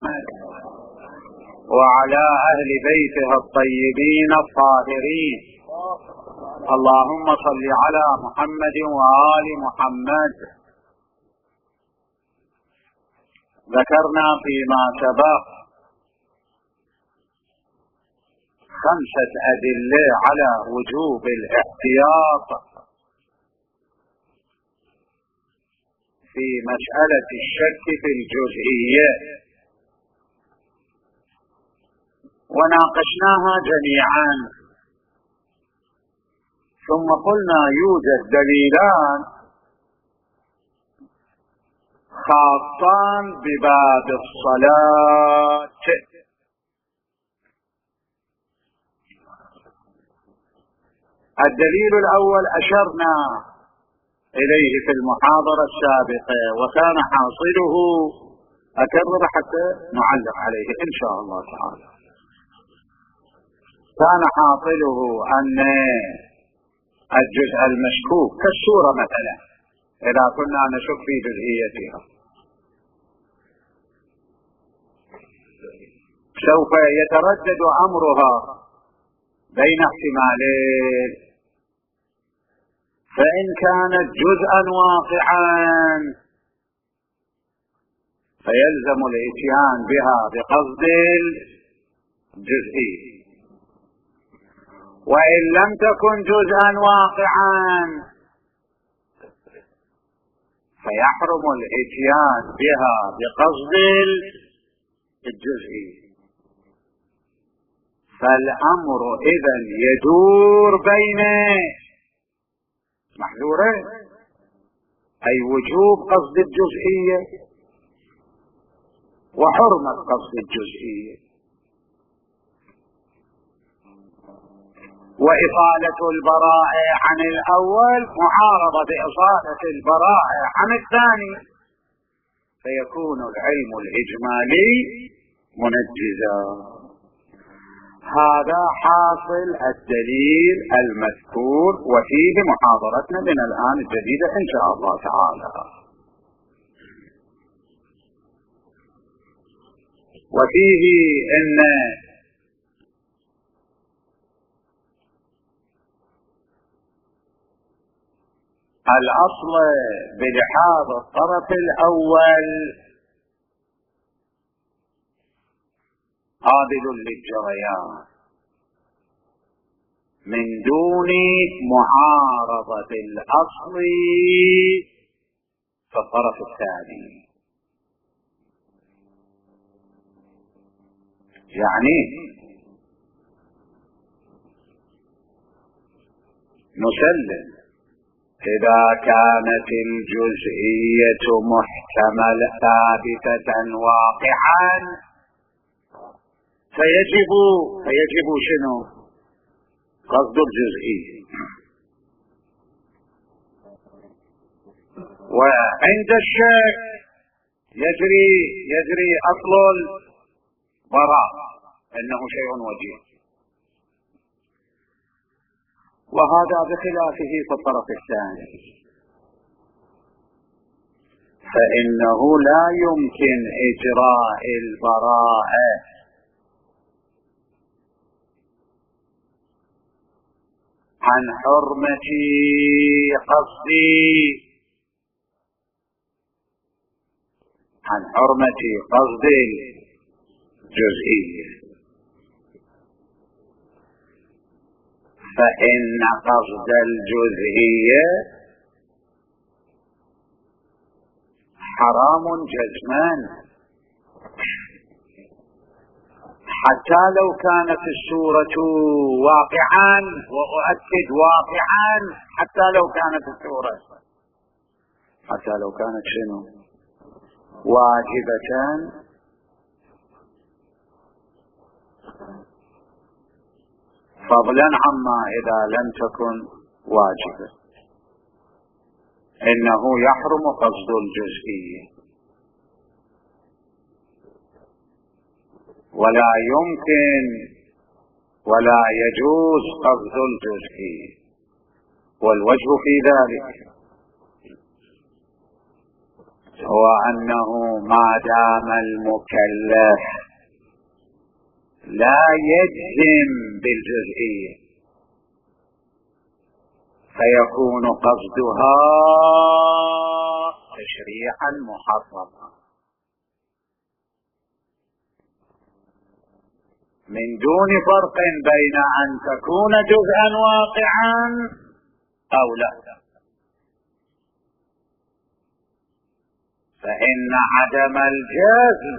محمد وعلى أهل بيته الطيبين الطاهرين. اللهم صل على محمد وآل محمد. ذكرنا فيما سبق 5 أدلة على وجوب الاحتياط في مسألة الشك في الجزئية، وناقشناها جميعا، ثم قلنا يوجد دليلان خاصان بباب الصلاة. الدليل الأول أشرنا إليه في المحاضرة السابقة، وكان حاصله، أكرر حتى نعلق عليه إن شاء الله تعالى، كان حاصله أن الجزء المشكوك كالسورة مثلا إذا كنا نشك في جزئيتها سوف يتردد أمرها بين احتمالين، فإن كانت جزءا واقعا فيلزم الاتيان بها بقصد الجزئي، وإن لم تكن جزءا واقعا فيحرم الاتيان بها بقصد الجزئي. فالأمر إذن يدور بين محذورين، أي وجوب قصد الجزئية وحرمة قصد الجزئية، وإصالة البراءة عن الأول معارضة بإصالة البراءة عن الثاني، فيكون العلم الإجمالي منجزا. هذا حاصل الدليل المذكور، وفيه محاضرتنا من الآن الجديدة إن شاء الله تعالى. وفيه أن الأصل بلحاظ الطرف الأول قابل للجريان من دون معارضة الأصل في الطرف الثاني. يعني نسلم إذا كانت الجزئية محتمل ثابتة واقعا فيجب شنو؟ قصد الجزئي. وعند الشك يجري أصل البراء أنه شيء وجيه، وهذا بخلافه في الطرف الثاني، فإنه لا يمكن إجراء البراءة عن حرمة قصد الجزئية، فإن قصد الجزئية حرام جزما، حتى لو كانت السورة واقعا، وأؤكد واقعا، حتى لو كانت السورة، حتى لو كانت شنو؟ واجبة، فضلا عما إذا لم تكن واجبة، إنه يحرم قصد الجزئية، ولا يمكن ولا يجوز قصد الجزئية. والوجه في ذلك هو أنه ما دام المكلف لا يجزم بالجزئية فيكون قصدها تشريعا محرما من دون فرق بين أن تكون جزءا واقعا أو لا. فإن عدم الجزم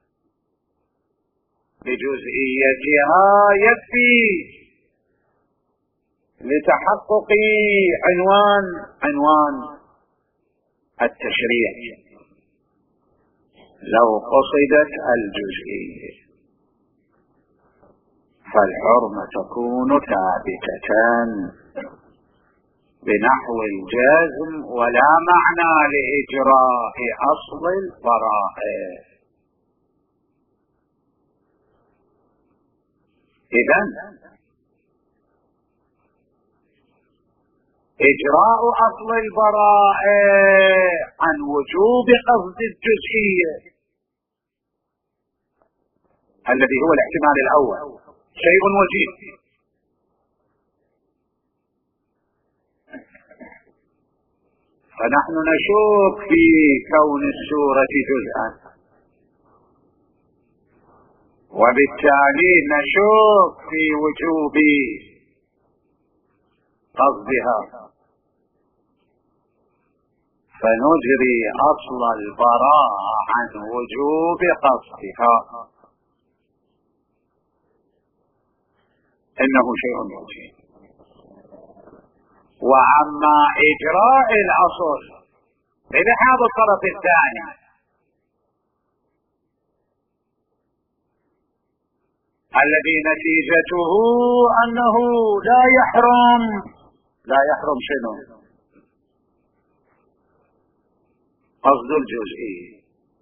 بجزئيتها يكفي لتحقق عنوان التشريع لو قصدت الجزئية، فالحرمة تكون ثابتة بنحو الجزم ولا معنى لإجراء أصل البراءة. إذن إجراء أصل البراءة عن وجوب قصد الجزئية الذي هو الاحتمال الأول شيء وجيه، فنحن نشك في كون السورة جزءا، وبالتالي نشك في وجوب قصدها، فنجري أصل البراءة عن وجوب قصدها. إنه شيء وجيه. وأما إجراء الأصل بذهاب الطرف الثاني الذي نتيجته أنه لا يحرم شنو؟ قصد الجزئية،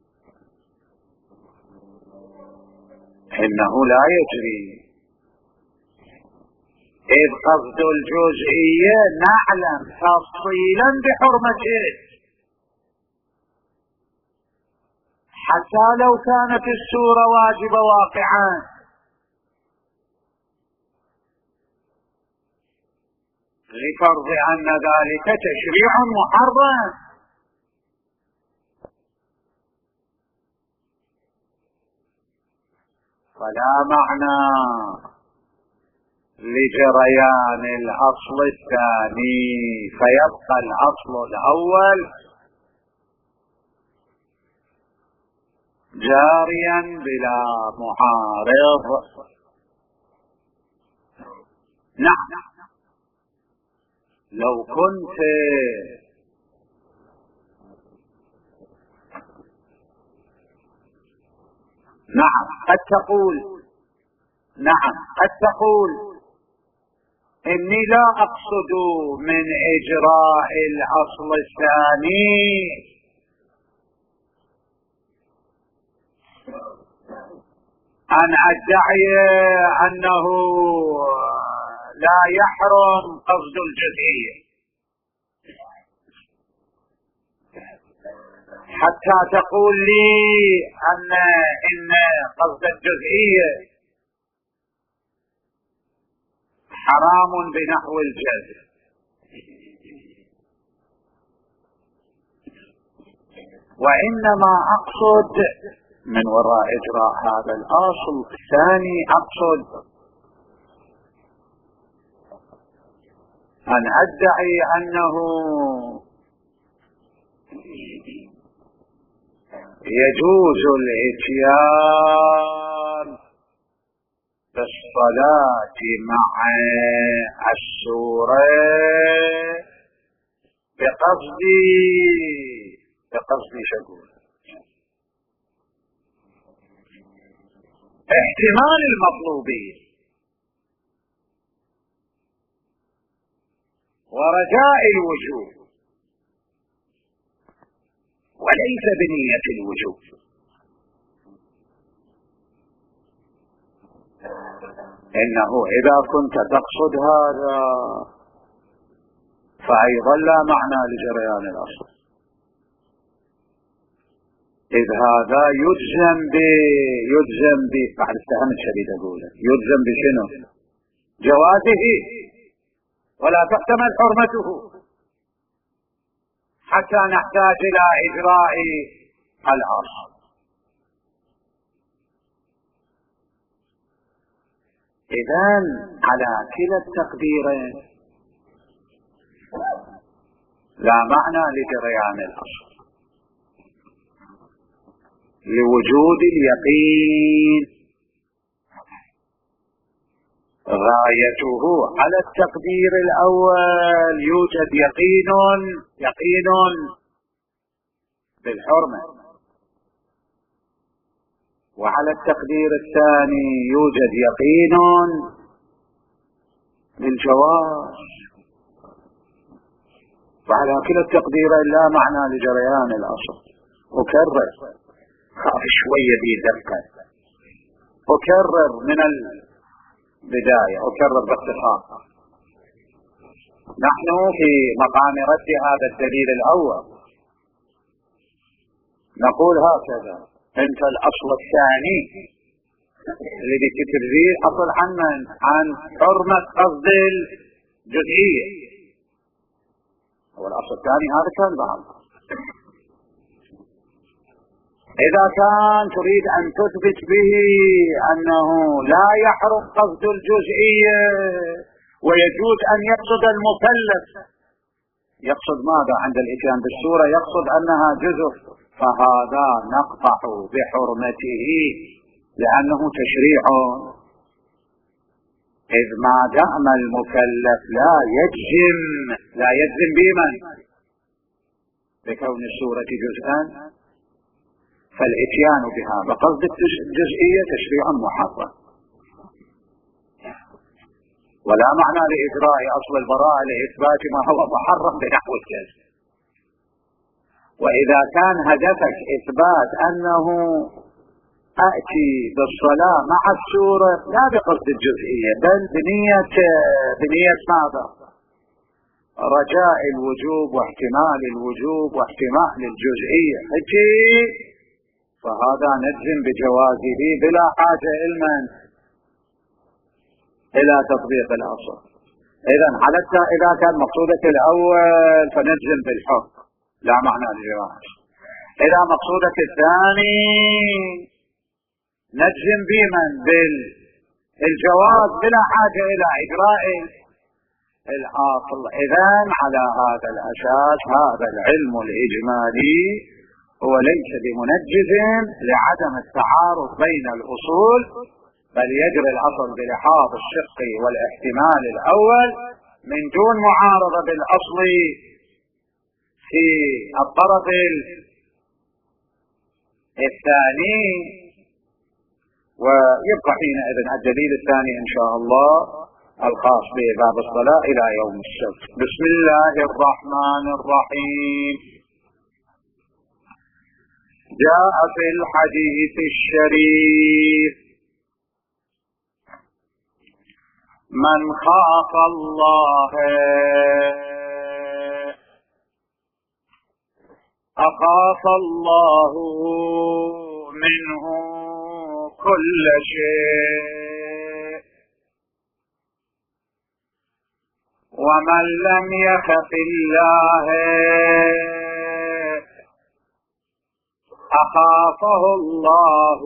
إنه لا يجري، إذ قصد الجزئية نعلم تفصيلا بحرمته حتى لو كانت السورة واجبة واقعا، لفرض أن ذلك تشريع محرم، فلا معنى لجريان الأصل الثاني، فيبقى الأصل الأول جاريا بلا معارض. نعم، لو كنت قد تقول إني لا أقصد من إجراء الأصل الثاني أن أدعي أنه لا يحرم قصد الجزئية، حتى تقول لي إن قصد الجزئية حرام بنحو الجزم، وإنما أقصد من وراء إجراء هذا الأصل الثاني أقصد أن أدعي أنه يجوز الإتيان بالصلاة مع السورة بقصد شكور احتمال المطلوبين ورجاء الوجوب وليس بنية الوجوب. إنه إذا كنت تقصد هذا فأيضا لا معنى لجريان الأصل، إذ هذا يجزم ب بعد السهم الشديد أقول يجزم بشنو؟ جوازه، ولا تحتمل حرمته حتى نحتاج إلى إجراء الأصل. إذن على كلا التقديرين لا معنى لجريان الأصل لوجود اليقين، غايته على التقدير الأول يوجد يقين بالحرمة، وعلى التقدير الثاني يوجد يقين بالجواز. وعلى كلا التقديرين لا معنى لجريان الأصل. أكرر، خاف شوية بدقة، أكرر من البداية، أكرر باختصار. نحن في مقام رد هذا الدليل الأول نقول هكذا: انت الأصل الثاني اللي بتترزيه حصل عن حرمة قصد الجزئية، هو الأصل الثاني هذا كان بعض. إذا كان تريد أن تثبت به أنه لا يحرم قصد الجزئية ويجوز أن يقصد المكلف، يقصد ماذا عند الإتيان بالسورة؟ يقصد أنها جزء، فهذا نقطع بحرمته لأنه تشريع، إذ ما دام المكلف لا يجزم بمن؟ بكون السورة جزءا، فالاتيان بها بقصد الجزئية تشريع محرم، ولا معنى لإجراء أصل البراءة لإثبات ما هو محرم بنحو الجزء. وإذا كان هدفك إثبات أنه أأتي بالصلاة مع السورة لا بقصد الجزئية بل بنية ماذا؟ رجاء الوجوب واحتمال الوجوب واحتمال الجزئية، فهذا نجزم بجوازه بلا حاجة إلى تطبيق الأصل. إذا كان مقصودك الأول فنجزم بالحكم لا معنى للجواز. إذا مقصودك الثاني نجزم بمن؟ بالجواز بلا حاجة إلى إجراء الأصل. إذن على هذا الأساس هذا العلم الإجمالي هو ليس بمنجز لعدم التعارض بين الأصول، بل يجري الأصل بلحاظ الشق والاحتمال الأول من دون معارضة بالأصل في الطرف الثاني. ويبقى حينئذ الدليل الثاني إن شاء الله الخاص بباب الصلاة إلى يوم السبت. بسم الله الرحمن الرحيم. جاء في الحديث الشريف: من خاف الله أخاف الله منه كل شيء، ومن لم يخف الله أخافه الله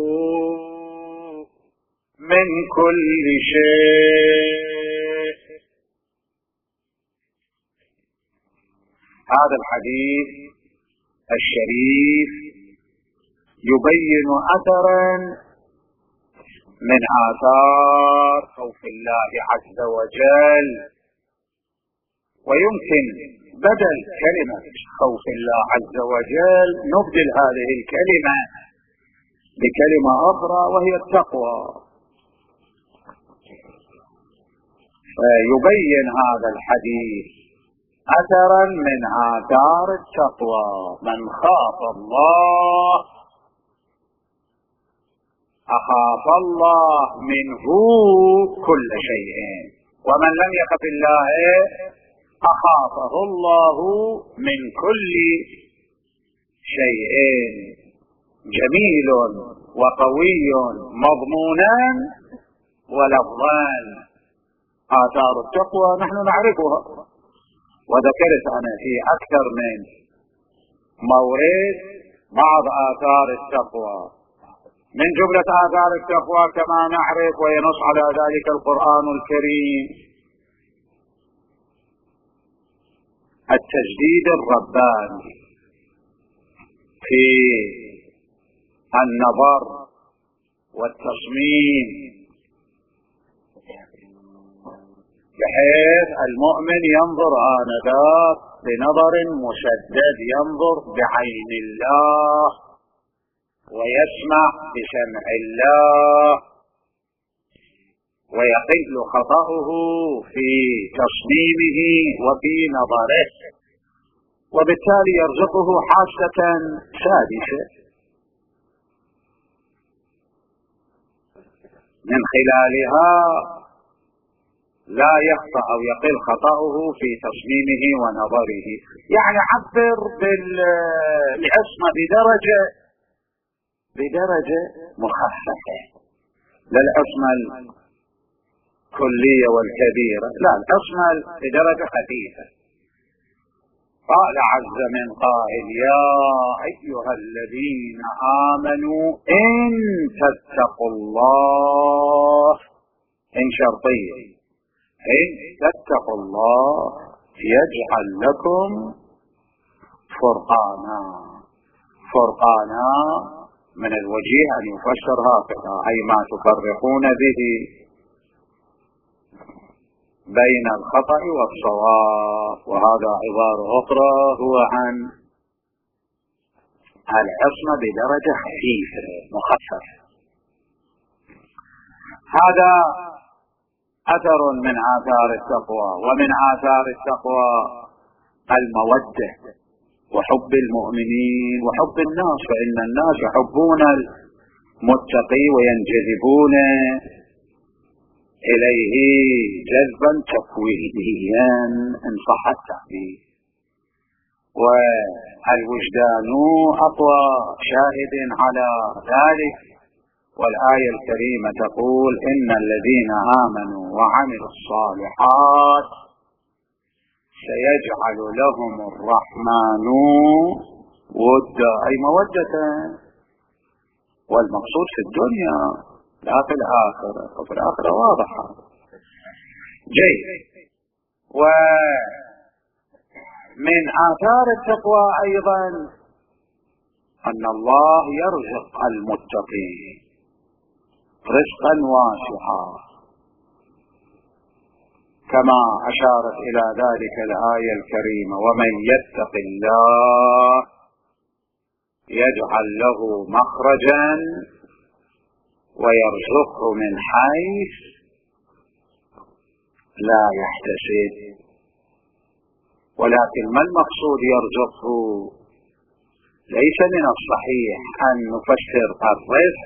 من كل شيء. هذا الحديث الشريف يبين أثرا من آثار خوف الله عز وجل، ويمكن بدل كلمة خوف الله عز وجل نبدل هذه الكلمة بكلمة أخرى وهي التقوى، فيبين هذا الحديث أثرا من آثار التقوى. من خاف الله أخاف الله منه كل شيء، ومن لم يخف الله أخافه الله من كل شيء. جميل وقوي مضمونا ولفظا. آثار التقوى نحن نعرفها، وذكرت أنا في أكثر من مورد بعض آثار التقوى. من جملة آثار التقوى كما نعرف وينص على ذلك القرآن الكريم التجديد الرباني في النظر والتصميم، بحيث المؤمن ينظر آنذاك بنظر مشدد، ينظر بعين الله ويسمع بسمع الله، ويقل خطأه في تصميمه وفي نظره، وبالتالي يرزقه حاسة سادسة من خلالها لا يخطأ أو يقل خطأه في تصميمه ونظره. يعني عبر بالعصمة بدرجة مخففة، لا العصمة الكلية والكبيرة، لا، العصمة بدرجة خفيفة. قال عز من قائل: يا أيها الذين آمنوا إن تتقوا الله، إن شرطية، إن تتقوا الله يجعل لكم فرقانا. فرقانا من الوجيه أن يفسر هكذا: أي ما تفرقون به بين الخطأ والصواب. وهذا عبارة أخرى هو عن العصمة بدرجة خفيفة مخففة. هذا أثر من آثار التقوى. ومن آثار التقوى المودة وحب المؤمنين وحب الناس، فإن الناس يحبون المتقي وينجذبون إليه جذبا تكوينيا إن صح التعبير. والوجدان أقوى شاهد على ذلك، والآية الكريمة تقول: إن الذين آمنوا وعملوا الصالحات سيجعل لهم الرحمن ودا، أي مودة، والمقصود في الدنيا لا في الآخرة، وفي الآخرة واضحة. جيد. ومن آثار التقوى أيضا أن الله يرزق المتقين رزقا واسعا، كما أشارت إلى ذلك الآية الكريمة: ومن يتق الله يجعل له مخرجا ويرزقه من حيث لا يحتسب. ولكن ما المقصود يرزقه؟ ليس من الصحيح أن نفسر الرزق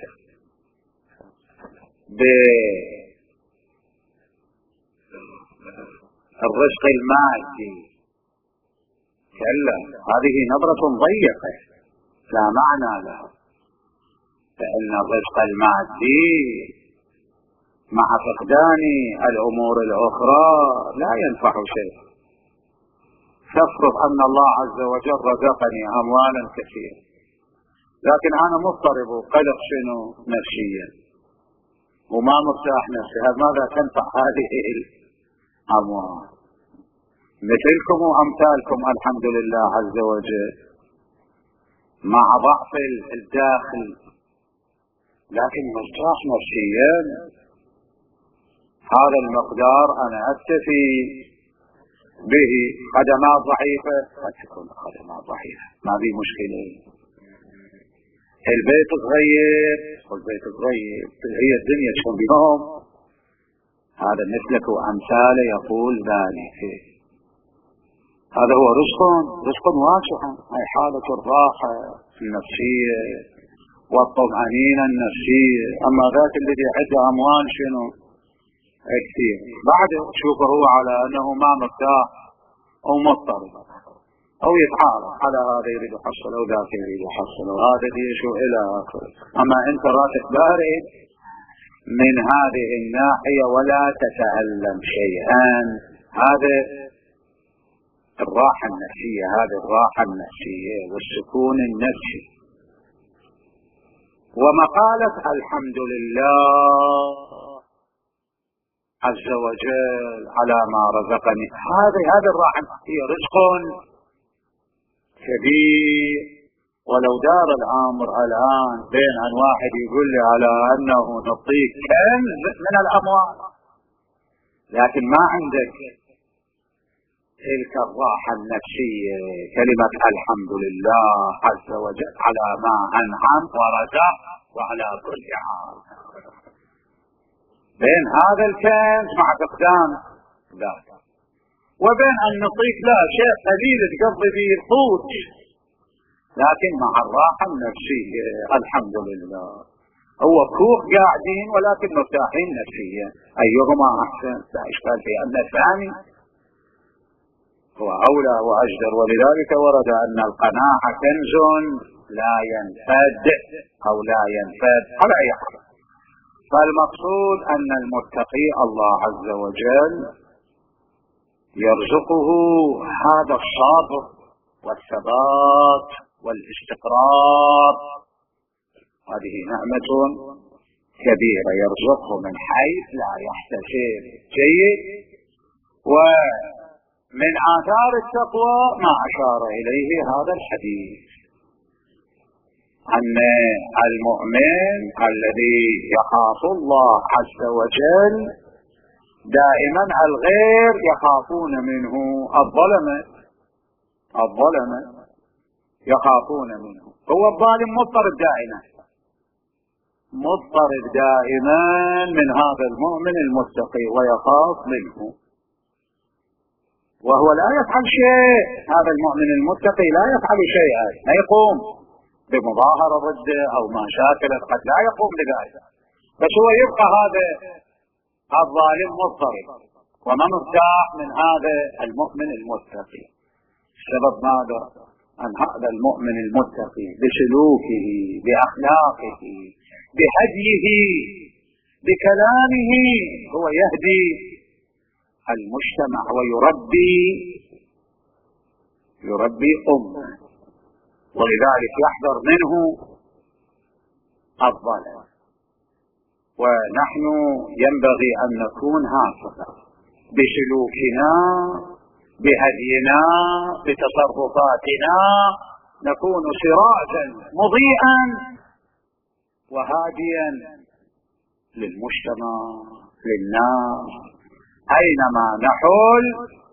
بالرزق المادي، كلا، هذه نظرة ضيقة لا معنى لها، فإن الرزق المادي مع فقدان الأمور الأخرى لا ينفع شيء. تفرض أن الله عز وجل رزقني أموالا كثيرة، لكن أنا مضطرب وقلق شنو نفسيا وما مرتاح نفسي، ماذا تنفع هذه الأموال؟ مثلكم وأمثالكم الحمد لله عز وجل مع ضعف الداخل لكن مرتاح نفسيا، هذا المقدار أنا أكتفي به. خدمات ضعيفة قد تكون خدمات ضعيفة، ما في مشكلة. البيت صغير والبيت صغير، هي الدنيا كم يوم. هذا مثلك وأمثاله يقول ذلك. هذا هو رزق واسع، أي حالة الراحة النفسية والطمأنينة النفسية. أما ذاك الذي عنده أموال شنو كثير، بعد شوفه هو على أنه ما مرتاح أو مضطرب، أو يتعارض، على هذا يريد يحصل وذاك يريد يحصل وهذا يشو إلى آخره. أما أنت راسك بارد من هذه الناحية ولا تتألم شيئا، هذا الراحة النفسية، هذه الراحة النفسية والسكون النفسي. ومقالة الحمد لله عز وجل على ما رزقني، هذه الراحة هي رزق كبير. ولو دار الأمر الآن بين أن واحد يقول لي على أنه نعطيك كنز من الأموال لكن ما عندك تلك الراحة النفسية، كلمة الحمد لله عز وجل على ما أنعم ورزق وعلى كل حال، بين هذا الكنز مع فقدان ذاك وبين أن نعطيك لا شيء قليل تقضي به القوت لكن مع الراحة النفسية الحمد لله. هو كوخ قاعدين ولكن مرتاحين نفسيا، أيهما أحسن؟ لا إشكال في أن الثاني هو أولى وأجدر. ولذلك ورد أن القناعة كنز لا ينفد أو لا ينفد على أي حال. فالمقصود أن المتقي الله عز وجل يرزقه هذا الصبر والثبات والاستقرار، هذه نعمة كبيرة يرزقه من حيث لا يحتسب. جيد. ومن آثار التقوى ما أشار إليه هذا الحديث أن المؤمن الذي يخاف الله عز وجل دائما الغير يخافون منه، الظلمة يخافون منه. هو الظالم مضطرب دائما من هذا المؤمن المتقي ويخاف منه، وهو لا يفعل شيء. هذا المؤمن المتقي لا يفعل شيئا، لا يقوم بمظاهرة ضده أو ما شاكله، قد لا يقوم بذلك، بس هو يبقى هذا الظالم مضطرب وما مرتاح من هذا المؤمن المتقي. السبب ماذا؟ أن هذا المؤمن المتقي بسلوكه بأخلاقه بهديه بكلامه هو يهدي المجتمع ويربي أمة، ولذلك يحذر منه الظلم. ونحن ينبغي أن نكون هكذا بسلوكنا بهدينا بتصرفاتنا، نكون سراجا مضيئا وهاديا للمجتمع للناس. أينما نحل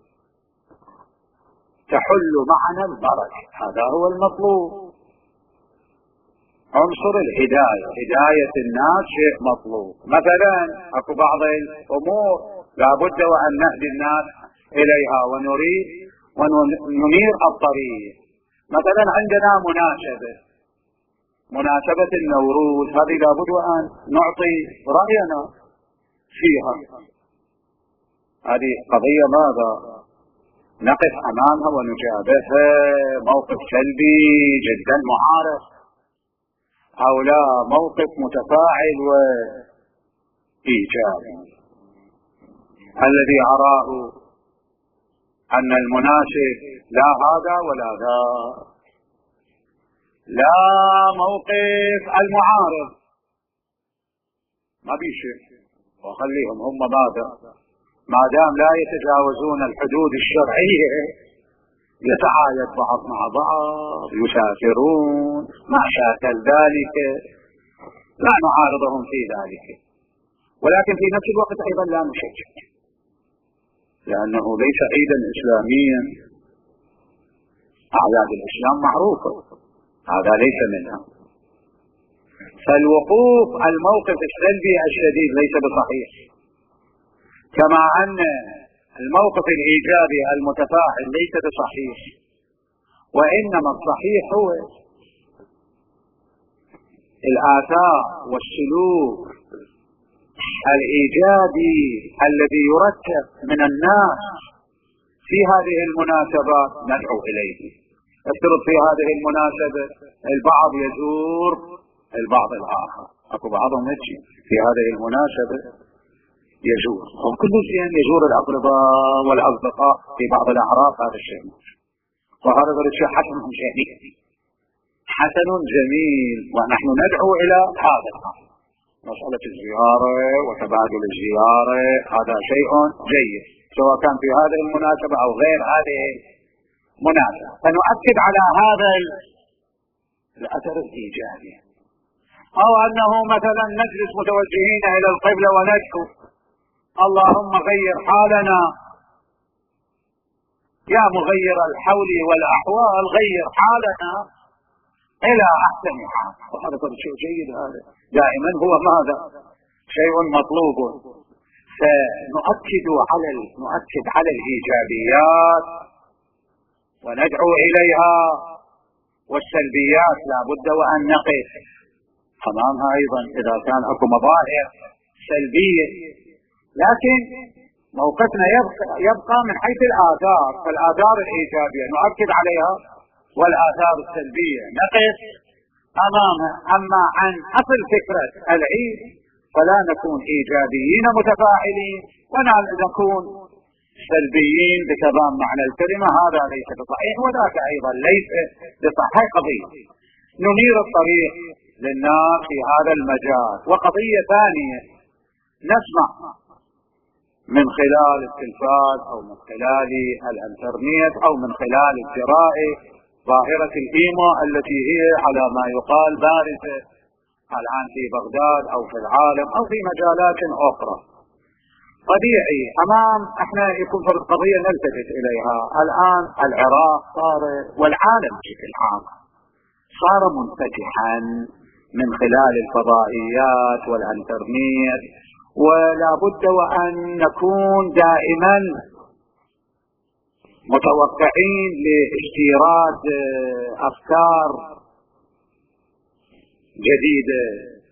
تحل معنا البركة، هذا هو المطلوب. عنصر الهداية، هداية الناس شيء مطلوب. مثلا أكو بعض الأمور لابد وأن نهدي الناس إليها وننير الطريق. مثلا عندنا مناسبة النوروز، هذه لابد وأن نعطي رأينا فيها. هذه قضية ماذا؟ نقف أمامها ونجابهها موقف سلبي جدا معارض أو لا موقف متفاعل وإيجابي. الذي أراه أن المناسب لا هذا ولا ذا، لا موقف المعارض ما بيشي وخليهم هم ماذا، ما دام لا يتجاوزون الحدود الشرعية يتعايد بعض مع بعض يسافرون ما شاكل ذلك، لا نعارضهم في ذلك، ولكن في نفس الوقت أيضا لا نشجع، لأنه ليس عيدا إسلاميا. أعياد الإسلام معروفة، هذا ليس منها. فالوقوف الموقف السلبي الشديد ليس بصحيح، كما أن الموقف الإيجابي المتفاعل ليس بصحيح، وإنما الصحيح هو الآثار والسلوك الإيجابي الذي يركب من الناس في هذه المناسبات ندعو إليه. افترض في هذه المناسبة البعض يزور البعض الآخر، اكو بعضهم يجي في هذه المناسبة يزور، وكل شيء يزور الأقرباء والأصدقاء في بعض الأعراف، هذا الشيء وهذا شيء حسن جميل، حسن جميل، ونحن ندعو إلى هذا الأمر. مسألة الزيارة وتبادل الزيارة هذا شيء جيد، سواء كان في هذه المناسبة أو غير هذه المناسبة، فنؤكد على هذا الأثر الإيجابي. أو أنه مثلا نجلس متوجهين إلى القبلة وندعو اللهم غير حالنا يا مغير الحول والأحوال، غير حالنا إلى أحسن حال، وهذا شيء جيد، هذا دائما هو ماذا؟ شيء مطلوب. فنؤكد على الإيجابيات وندعو إليها، والسلبيات لا بد وأن نقف أمامها أيضا إذا كان أكو مظاهر سلبية، لكن موقفنا يبقى من حيث الآثار، فالآثار الإيجابية نؤكد عليها والآثار السلبية نقف أمامها. أما عن أصل فكرة العيد فلا نكون إيجابيين متفاعلين ونكون سلبيين بتمام معنى الكلمة، هذا ليس بصحيح، وذاك أيضا ليس بصحيح. قضية ننير الطريق للناس في هذا المجال. وقضية ثانية نسمع من خلال التلفاز أو من خلال الانترنت أو من خلال الجرائد ظاهرة الإيمو التي هي على ما يقال بارزة الآن في بغداد أو في العالم أو في مجالات أخرى. طبيعي احنا يكون في القضية نلتفت إليها. الآن العراق صار والعالم بشكل عام صار منفتحا من خلال الفضائيات والانترنت، ولا بد وأن نكون دائما متوقعين لاستيراد أفكار جديدة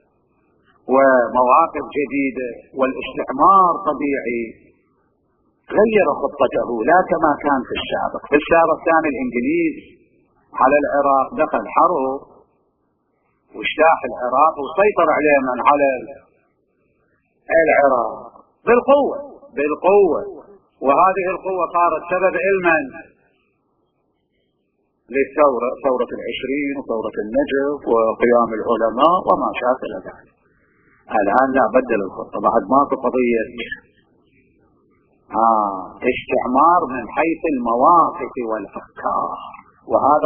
ومواقف جديدة. والاستعمار طبيعي غير خطته لا كما كان في السابق. في السابق كان الإنجليز على العراق دخل حرب واجتاح العراق وسيطر عليه من على العراق بالقوة، وهذه القوة صارت سبب علما للثورة، ثورة العشرين وثورة النجف وقيام العلماء وما شاكل ذلك. الآن لا بدل الخطة، بعد ماكو قضية استعمار من حيث المواقف والأفكار، وهذا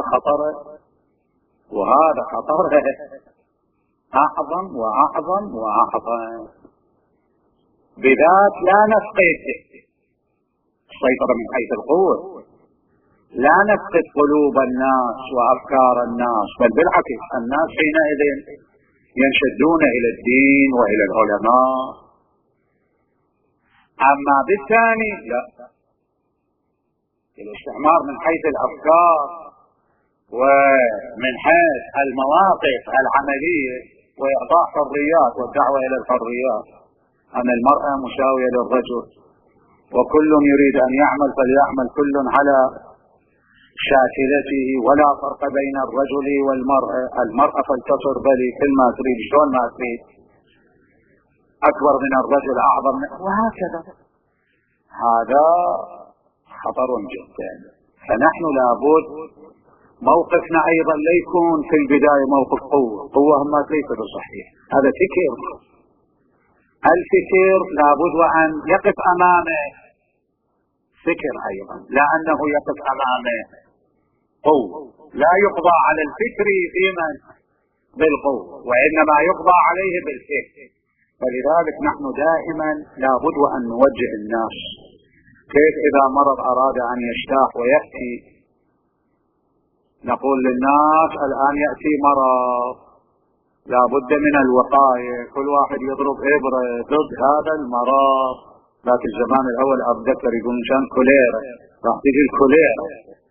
خطر أعظم وأعظم وأعظم. بذات لا نفقد السيطرة من حيث القوة، لا نفقد قلوب الناس وأفكار الناس، بل بالعكس الناس حينئذ ينشدون إلى الدين وإلى العلماء. أما بالثاني لا، الاستعمار من حيث الأفكار ومن حيث المواقف العملية وإعطاء حريات والدعوة إلى الحريات، أن المرأة مساوية للرجل وكل يريد أن يعمل فليعمل كل على شاكلته ولا فرق بين الرجل والمرأة، المرأة فلتصر بلي كل ما تريد شلون ما تريد، أكبر من الرجل أعظم وهكذا. هذا خطر جدا. فنحن لابد موقفنا أيضا لا يكون في البداية موقف قوة ما ليس بصحيح، هذا فكر. الفكر لابد وأن يقف أمامه فكر أيضا، لا أنه يقف أمامه قوة. لا يقضى على الفكر بالقوة، وإنما يقضى عليه بالفكر. فلذلك نحن دائما لابد وأن نوجه الناس كيف إذا مرض أراد أن يجتاح ويأتي، نقول للناس الآن يأتي مرض لابد من الوقاية، كل واحد يضرب إبرة ضد هذا المرض. لكن الزمان الأول أتذكر يقولون كان كوليرا، راح تجي الكوليرا،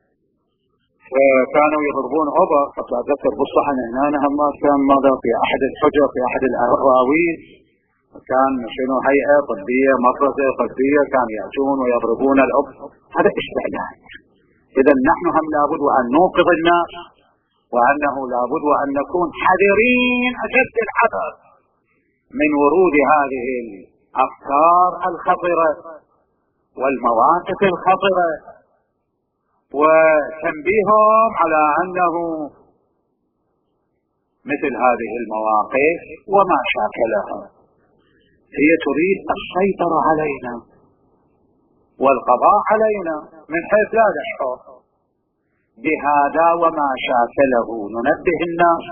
فكانوا يضربون إبر. حتى أتذكر بالصحن هنا هما كان ماذا في أحد الحجر في أحد الأواويل كان شنو هيئة طبية مفرزة طبية كان يأتون ويضربون الإبر. هذا استعداد إذا نحن هم لابد وأن نوقظ الناس، وأنه لابد وأن نكون حذرين أشد الحذر من ورود هذه الأفكار الخطرة والمواقف الخطرة، وتنبيههم على أنه مثل هذه المواقف وما شاكلها هي تريد السيطرة علينا والقضاء علينا من حيث لا نشعر. بهذا وما شاكله ننبه الناس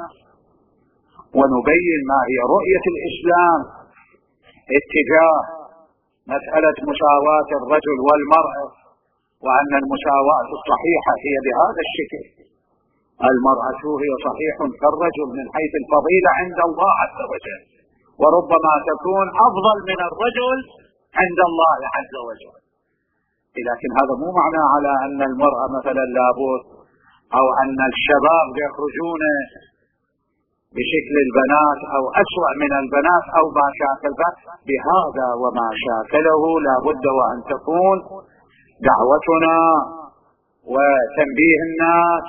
ونبين ما هي رؤية الإسلام اتجاه مسألة مساواة الرجل والمرأة، وأن المساواة الصحيحة هي بهذا الشكل: المرأة هي صحيح كالرجل من حيث الفضيلة عند الله عز وجل، وربما تكون أفضل من الرجل عند الله عز وجل. لكن هذا مو معنى على أن المرأة مثلا لابد أو أن الشباب يخرجون بشكل البنات أو أسوأ من البنات أو ما شاكل. بهذا وما شاكله لابد وأن تكون دعوتنا وتنبيه الناس،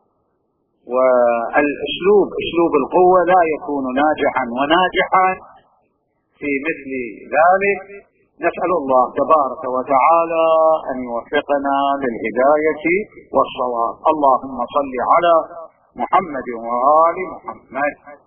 والأسلوب أسلوب القوة لا يكون ناجحا وناجحا في مثل ذلك. نسأل الله تبارك وتعالى أن يوفقنا للهداية والصواب. اللهم صل على محمد وآل محمد.